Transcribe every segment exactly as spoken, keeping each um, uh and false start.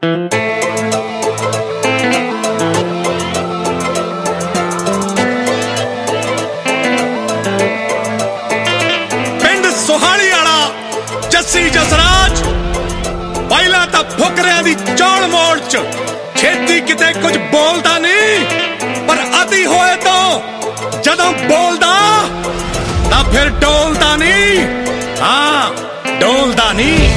पिंड सोहाली वाला जस्सी जसराज पहला तो फुकरिया दी चौड़ मोड़ च छेती किते कुछ बोलदा नहीं, पर अति होए तो जदों बोलदा तां फिर डोलदा नहीं। हाँ डोलदा नहीं।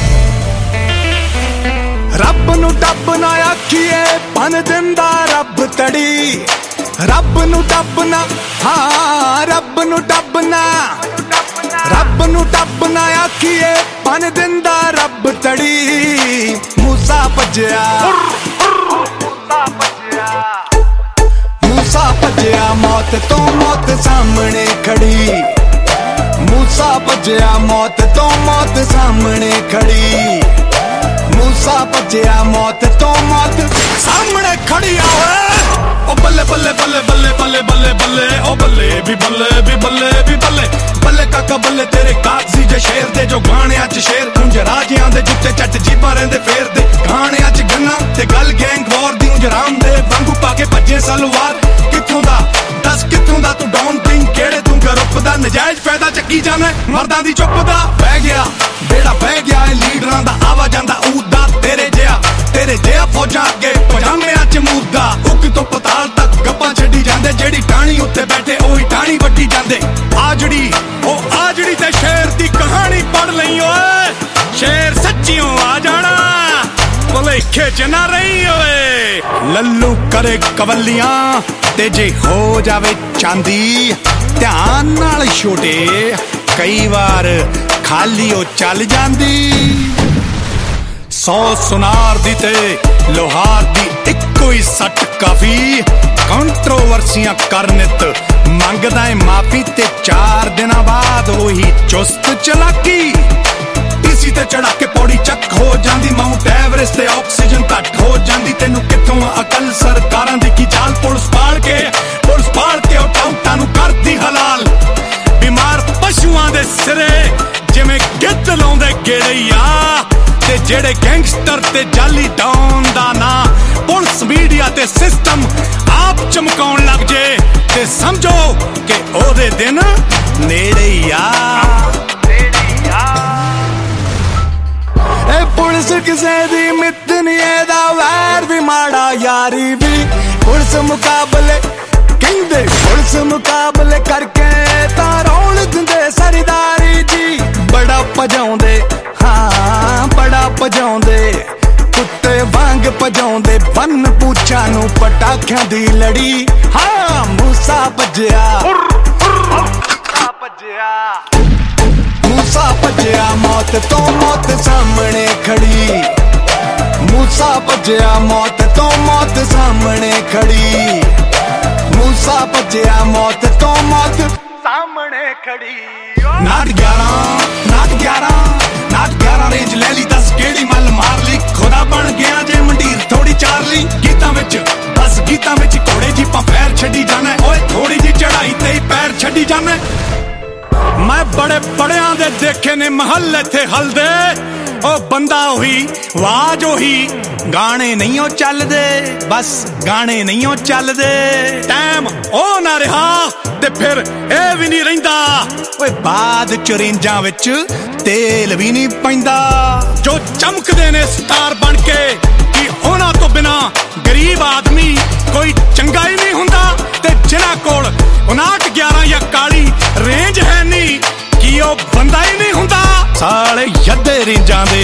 रब नू डब ना आखिए बन दिंदा रब तड़ी, रब नू डब ना, हाँ रब नू डब ना, रब नू डब ना आखिए बन दिंदा रब तड़ी। मूसा भज्जिया मूसा भज्जिया मौत तो मौत सामने खड़ी, मूसा भज्जिया मौत तो मौत सामने खड़ी, मूसा भज्जिया मौत तो मौत सामने खड़ी। आवे ओ बल्ले बल्ले बल्ले बल्ले बल्ले बल्ले बल्ले ओ बल्ले भी बल्ले भी बल्ले भी बल्ले बल्ले काका बल्ले तेरे कागजी जे शेर दे जो गाने अच शेर कुंज राजियां दे जुत्ते चट जीपा रहंदे फेर दे गाने अच गन्ना ते गल गैंग वॉर दी उंज राम दे वांगू पाके भज्जे सलवार। कित्थों दा दस कित्थों दा तू डॉन किंग केड़े तू ग्रुप दा नजायज फायदा चक्की जाना मर्दां दी चुप दा बह गया बेड़ा बह गया लीडरां दा आवा जांदा ऊदा तेरे जिहा तेरे जिहा फौजां अगे पजामियां च मूदा उक तो पताल तक गप्पां छड्डी जांदे जेड़ी टाणी उत्ते बैठे ओही टाणी वड्डी जांदे। आजड़ी ओ आजड़ी ते शेर दी कहानी पढ़ लई ओए, शेर सच्चियों आ जाना भुलेखे च ना रही ओए। लल्लू करे कवलियां ते जे हो जावे चांदी ध्यान नाल छोटे कई बार खाली ओ चल जांदी। सौ सुनार दी ते लोहार दी इक्को ही सट काफी, कंट्रोवर्सियां करनित मंगदा है माफी ते चार दिन बाद वही चुस्त चलाकी। टीसी ते चढ़ा के पौड़ी चक हो जांदी, माउंट एवरेस्ट ते ऑक्सीजन घट हो जांदी। तेनू कित्थों अकल सरकारां दी की चाल पुलिस पाल के पुलिस पाल के ओ टाउटां नू करदी हलाल। बीमार पशुआं दे सिरे जिवें गिद्ध लाउंदे गेड़िया ते जेड़े गैंगस्टर ते जाली डॉन दा ना पुलिस मीडिया ते सिस्टम आप चमकाउण लग जे ते समझो कि ओदे दिन नेड़े ही आ। ए पुलिस किसे दी मित्त नी एदा वैर भी माड़ा यारी भी पुलिस मुकाबले कहंदे पुलिस मुकाबले करके तां रौल दिंदे सरदारी जी। बड़ा भजाउंदे हाँ बड़ा भजाउंदे कुत्ते वांग भजाउंदे बन पूछां नू पटाखियां दी लड़ी। हाँ मूसा भज्जिया मूसा भज्जिया मौत तो मौत सामने खड़ी, मूसा भज्जिया मौत तो मौत सामने खड़ी, मूसा भज्जिया मौत तो मौत सामने खड़ी। नाट ग्यारह नाट ग्यारह नाट ग्यारह रेंज ले ली दस केड़ी मल मार ली खुदा बन गया जे मंडीर थोड़ी चार ली। गीतां विच बस गीतां विच घोड़े जीपां पैर छड्डी जाना ओए थोड़ी जी चढ़ाई ते पैर छड्डी जाना। मैं बड़े बड़ियां दे देखे ने महल इत्थे हलदे ओ बंदा ओही वाज ओही गाने नहीं ओ चलदे बस गाने नहीं ओ चलदे। टाइम ओ ना रहा ते फिर ए भी नहीं रहिंदा ओए बाद चुरेंजां विच तेल भी नहीं पैंदा। जो चमकदे ने स्टार बन के कि उन्हां तो बिना गरीब आदमी कोई चंगा ही नहीं हुंदा ते जिन्हां कोल उनाहठ ग्यारह या काली रेंज है नहीं कि ओ बंदा ही नहीं हुंदा। साले यद्दे रेंजां दे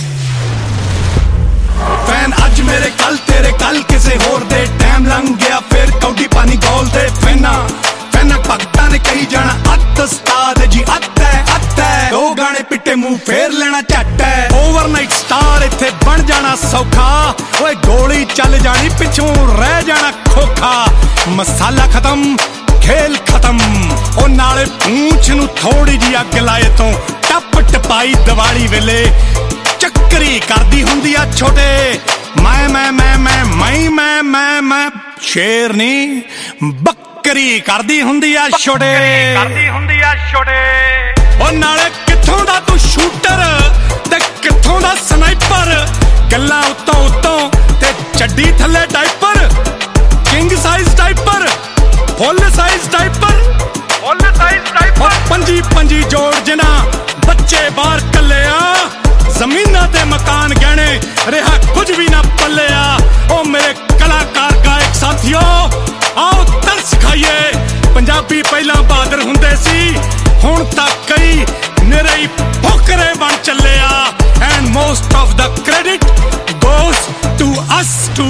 फैन अज मेरे कल तेरे कल किसे होर दे टाइम लंघ गया फिर कौडी पानी गोल दे फैना फैना भगतां ने कही जाना अत उस्ताद जी अत है अत है दो गाने पिट्टे मुंह फेर लेना झट है। ओवरनाइट स्टार इत्थे बन जाना सौखा ओए गोली चल जानी पिछों रह जाना खोखा। मसाला खत्म खेल खत्म ओ नाले पूंछ नू थोड़ी जी अग लाए तो टप टपाई दिवाली वेले चक्करी करदी हुंदी आ छोटे मैं मैं मैं मैं मैं मैं मैं मैं शेर नहीं बकरी करदी हुंदी आ छोटे करदी हुंदी आ छोटे। ओ नाले कित्थों दा तू शूटर ते कित्थों दा स्नाइपर गल्लां उत्तों उत्तों ते चड्डी थल्ले diaper king size diaper full size diaper full size diaper पंजी पंजी जोड़ जिना बच्चे बाहर कल्ले आ जमीनां ते मकान गहने रहा कुछ भी ना पल्ले आ ओ मेरे कलाकार गायक साथियों आओ तरस खाइए पंजाबी पहला बहादुर हुंदे सी हुण तक कई निरे ही फुकरे बन चले आ and most of the credit goes to us too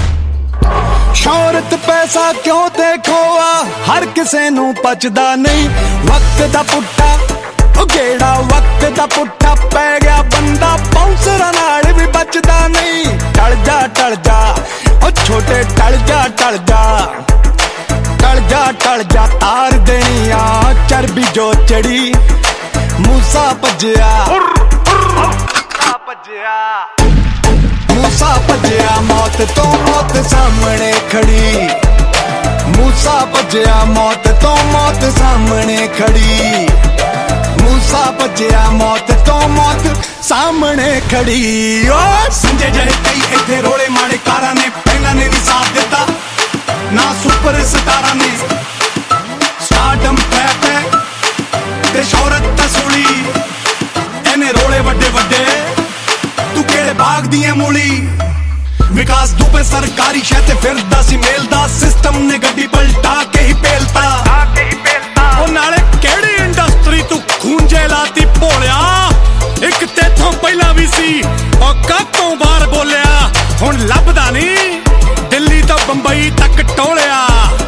शौहरत पैसा क्यों देखो आ हर किसे नू पचदा नहीं वक्त दा पुट्टा ओ गेड़ा वक्त दा पुट्टा पै गया बंदा बाउंसरां नाल भी बचदा नहीं टल जा टल जा ओ छोटे टल जा टल जा टल जा टल जा तार देनी आ चरबी जो चढ़ी मूसा भज्जिया मूसा भज्जिया मूसा भज्जिया मौत तो मौत सामने खड़ी मूसा भज्जिया मौत तो मौत सामने खड़ी मूसा भज्जिया मौत तो मौत सामने खड़ी ओ संजय जय कई इथे रोले माड़े कारा ने पहला ने नहीं साथ दिता ना सुपर स्टारा ने स्टारडम पैप है ते शौहरत तसूली एने रोले वड्डे वड्डे तू केड़े बाग दिए मूली विकास दुबे सरकारी शह ते फिरदा सी मेलदा सिस्टम ने गड्डी पलटा के ही पेलता ओ नाले केड़ी इंडस्ट्री तू खूंजे लाती भोलिया एक तेथों पहला भी सी और कातों बाहर बोलिया हुण लभदा नहीं दिल्ली तो बंबई तक टोलिया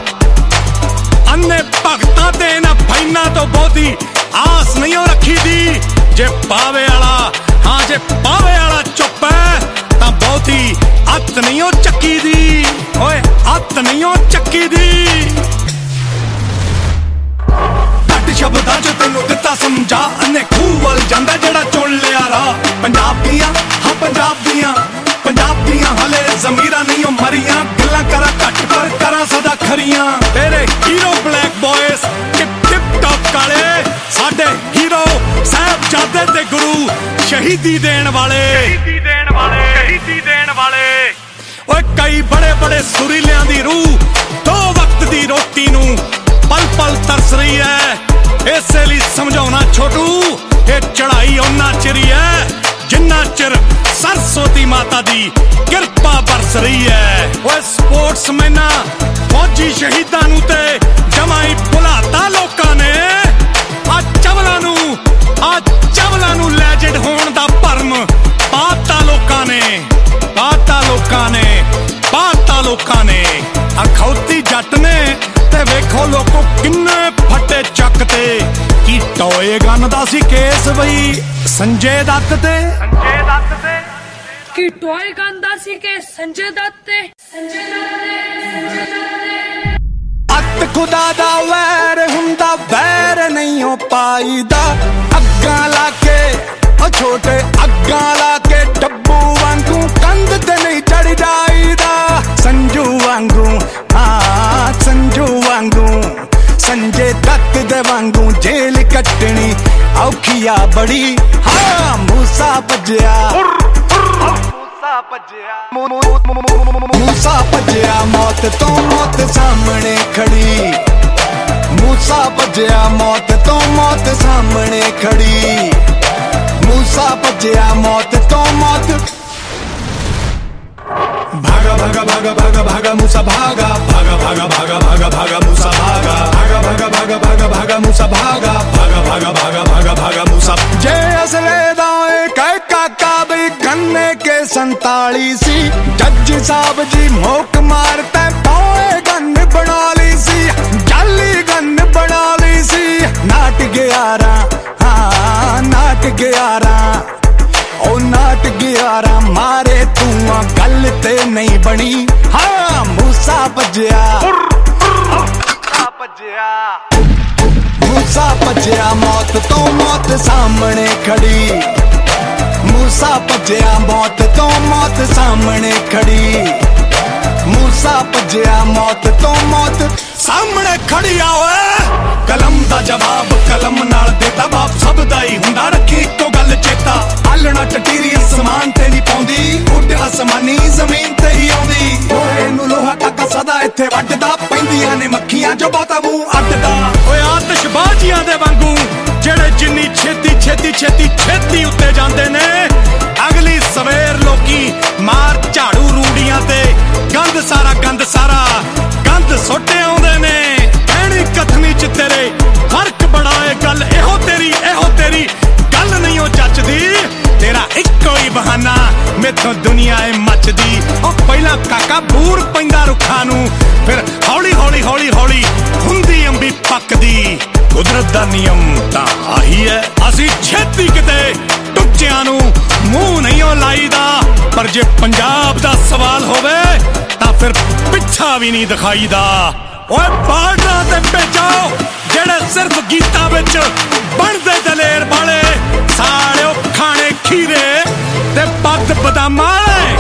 अन्ने भगतां ते इन्हां फाइनां तो बहुती आस नहीं रखी दी जे पावे आला हाँ जे पावे आला चुप है तां बहुती अत नहीं ओ चक्की दी ओए अत नहीं ओ चक्की दी घट शब्दां च तैनूं दित्ता समझा अन्ने खूह वल जांदा जेड़ा चुन लिया राह पंजाब दियां हाँ पंजाब दियां पंजाब दियां हले ज़मीरां नहीं ओ मरियां गल्लां करा घट पर करा सदा खरियां तेरे hero black boys tip tip top काले साडे हीरो साहिबजादे ते गुरु शहीदी देण वाले शहीदी देण वाले शहीदी देण वाले ओए कई बड़े बड़े सुरीलियां दी रूह दो वक्त दी रोटी नू पल पल तरस रही है इसे लिए समझाना छोटू ये चढ़ाई उन्ना चिरी है जिन्ना चिर सरस्वती माता दी किरपा बरस रही है ओए स्पोर्ट्समैना फौजी शहीदां नू ते जमाई भुलाता लोकां ने आ चवलां नू आ चवलां नू लैजेंड होण दा भरम पाता लोकां ने पाता लोकां ने पाता लोकां ने अखौती जट ने ते वेखो लोको किन्ने फटे चकते की टोए गन दा सी केस बई संजय दत्त ते संजय दत्त ते की टोए गन दा सी केस संजय दत्त ते संजय दत्त ते अत खुदा दा वैर हुंदा वैर नहीं हो पाईदा अग्गां लाके ओ छोटे अग्गां लाके डब्बू वांगू कंध ते नहीं चढ़ जाईदा संजू वांगू हाँ संजू वांगू संजय दत्त दे वांगू जेल कटनी औखिया बड़ी हाँ मूसा भज्जिया मूसा भज्जिया मूसा भज्जिया मौत तो मौत सामने खड़ी मूसा भज्जिया मौत तो मौत सामने खड़ी मूसा भज्जिया मौत तो मौत भागा भागा भागा भागा भागा मूसा भागा भागा भागा भागा भागा भागा मूसा भागा भागा भागा भागा भागा भागा मूसा भागा भागा भागा भागा भागा भागा मूसा जे असले दाए कह काका भी गन्ने के संताली सी जज साहब जी मोक मारते पाए गन बना ली सी जाली गन बना ली सी नाट ग्यारह हाँ नाट ग्यारह ओ नाट ग्यारह मारे तू गल ते नहीं बनी हाँ मूसा भज्जिया मूसा भज्जिया मूसा भज्जिया मौत तो मौत सामने खड़ी मूसा भज्जिया मौत तो मौत सामने खड़ी मूसा भज्जिया मौत तो मौत सामने खड़ी आओ कलम दा जवाब कलम नाल देता बाप सब दा ही हुंदा रखी इक्को गल चेता आलना टटीरी समान ते नहीं पाउंदी ਆਸਮਾਨੀ ਜ਼ਮੀਨ ਤੇ ਹੀ ਆਉਂਦੀ ਓਏ ਨੂੰ ਲੋਹਾ ਟਾਕਾ ਸਦਾ ਇੱਥੇ ਵੱਢਦਾ ਪੈਂਦੀਆਂ ਨੇ ਮੱਖੀਆਂ ਜੋ ਬਹੁਤਾ ਮੂੰਹ ਅੱਡਦਾ ਓਏ ਆਤਿਸ਼ਬਾਜ਼ੀਆਂ ਦੇ ਵਾਂਗੂ ਜਿਹੜੇ ਜਿੰਨੀ ਛੇਤੀ ਛੇਤੀ ਛੇਤੀ ਛੇਤੀ ਉੱਤੇ ਜਾਂਦੇ ਨੇ ਅਗਲੀ ਸਵੇਰ ਲੋਕੀ ਮਾਰ ਝਾੜੂ ਰੂੜੀਆਂ ਤੇ ਗੰਦ ਸਾਰਾ ਗੰਦ ਸਾਰਾ ਗੰਦ ਸੁੱਟੇ ਆਉਂਦੇ ਨੇ ਕਹਿਣੀ ਕਥਨੀ ਚ ਤੇਰੇ ਫਰਕ ਬੜਾ ਏ ਗੱਲ ਇਹੋ ਤੇਰੀ ਇਹੋ ਤੇਰੀ ਗੱਲ ਨਹੀਂ ਉਹ ਜੱਚਦੀ ਤੇਰਾ ਇੱਕੋ ਹੀ ਬਹਾਨਾ ਮੈਥੋਂ ਦੁਨੀਆ ਏ ਮੱਚਦੀ ਉਹ ਪਹਿਲਾਂ ਕਾਕਾ ਬੂਰ ਪੈਂਦਾ ਰੁੱਖਾਂ ਨੂੰ ਫਿਰ ਹੌਲੀ ਹੌਲੀ ਹੌਲੀ ਹੌਲੀ ਹੁੰਦੀ ਅੰਬੀ ਪੱਕਦੀ ਕੁਦਰਤ ਦਾ ਨਿਯਮ ਤਾਂ ਆਹੀ ਹੈ ਅਸੀਂ ਛੇਤੀ ਕਿਤੇ ਟੁੱਚਿਆਂ ਨੂੰ ਮੂੰਹ ਨਹੀਂ ਉਹ ਲਾਈਦਾ ਪਰ ਜੇ ਪੰਜਾਬ ਦਾ ਸਵਾਲ ਹੋਵੇ ਤਾਂ ਫਿਰ ਪਿੱਛਾ ਵੀ ਨਹੀਂ ਦਿਖਾਈਦਾ ਓਏ ਬਾਰਡਰਾਂ ਤੇ ਭੇਜੋ ਜਿਹੜੇ ਸਿਰਫ ਗੀਤਾਂ ਵਿੱਚ ਬਣਦੇ ਦਲੇਰ ਵਾਲੇ ਸਾਲਿਓ ਖਾਣੇ ਖੀਰੇ ਤੇ ਪੱਤ ਬਦਾਮਾਂ ਵਾਲੇ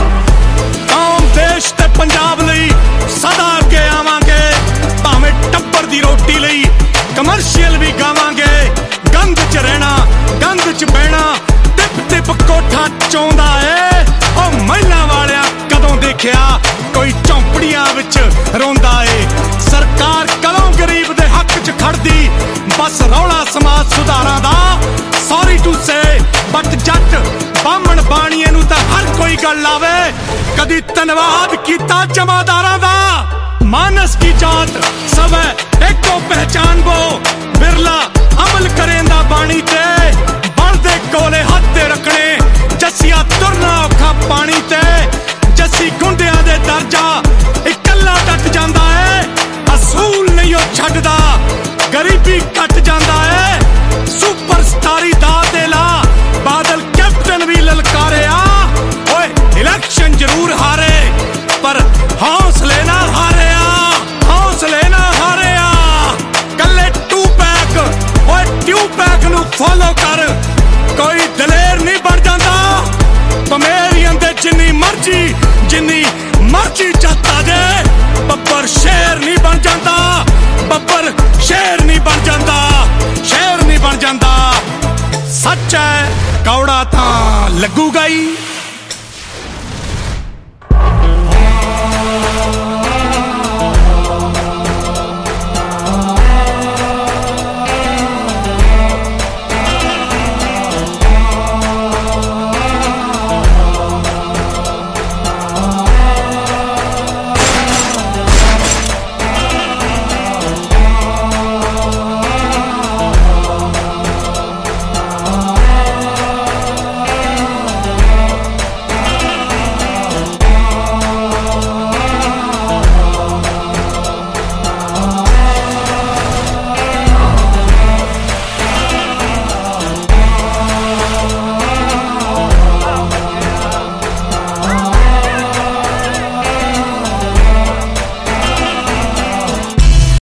ਕੌਮ ਦੇਸ਼ ਤੇ ਪੰਜਾਬ ਲਈ ਸਦਾ ਅੱਗੇ ਆਵਾਂਗੇ ਭਾਵੇਂ ਟੱਬਰ ਦੀ ਰੋਟੀ ਲਈ ਕਮਰਸ਼ੀਅਲ ਵੀ ਗਾਵਾਂਗੇ ਗੰਦ ਚ ਰਹਿਣਾ ਗੰਦ ਚ ਬਹਿਣਾ ਟਿਪ ਟਿਪ ਕੋਠਾ ਚੌਂਦਾ ਏ ਉਹ ਮਹਿਲਾਂ ਵਾਲਿਆਂ ਕਦੋਂ ਦੇਖਿਆ ਕੋਈ ਝੌਂਪੜੀਆਂ ਵਿੱਚ ਰੋਂਦਾ ਏ ਸਰਕਾਰ ਕਦੋਂ ਗਰੀਬ ਦੇ ਹੱਕ ਚ ਖੜਦੀ ਬਸ ਰੌਲਾ ਸਮਾਜ ਸੁਧਾਰਾਂ ਦਾ ਸੌਰੀ ਟੂ ਸੇ ਬਟ ਜੱਟ ਬਾਹਮਣ ਬਾਣੀਏ ਨੂੰ ਤਾਂ ਹਰ ਕੋਈ ਗੱਲ ਲਾਵੇ ਕਦੀ ਧੰਨਵਾਦ ਕੀਤਾ ਜਮਾਦਾਰਾਂ ਦਾ मानस की जात सब एको पहचान वो बिरला अमल करेंदा बाणी ते बनदे कोले हथ ते रखने जसिया तुरना औखा पानी ते जसी गुंडिया दे दर्जा इकल्ला टट जांदा है असूल नहीं ओ छड्डदा गरीबी कट जांदा है सुपरस्टारी दा देला बादल कैप्टन भी ललकारिया ओए इलेक्शन जरूर हारे पर हौसले ना हारे फॉलो कर कोई दलेर नहीं बन जाता पमेरियन दे जिन्नी मर्जी जिन्नी मर्जी चाहता जे बब्बर शेर नहीं बन जाता बब्बर शेर नहीं बन जाता शेर नहीं बन जाता सच है कौड़ा तां लगूगा ही।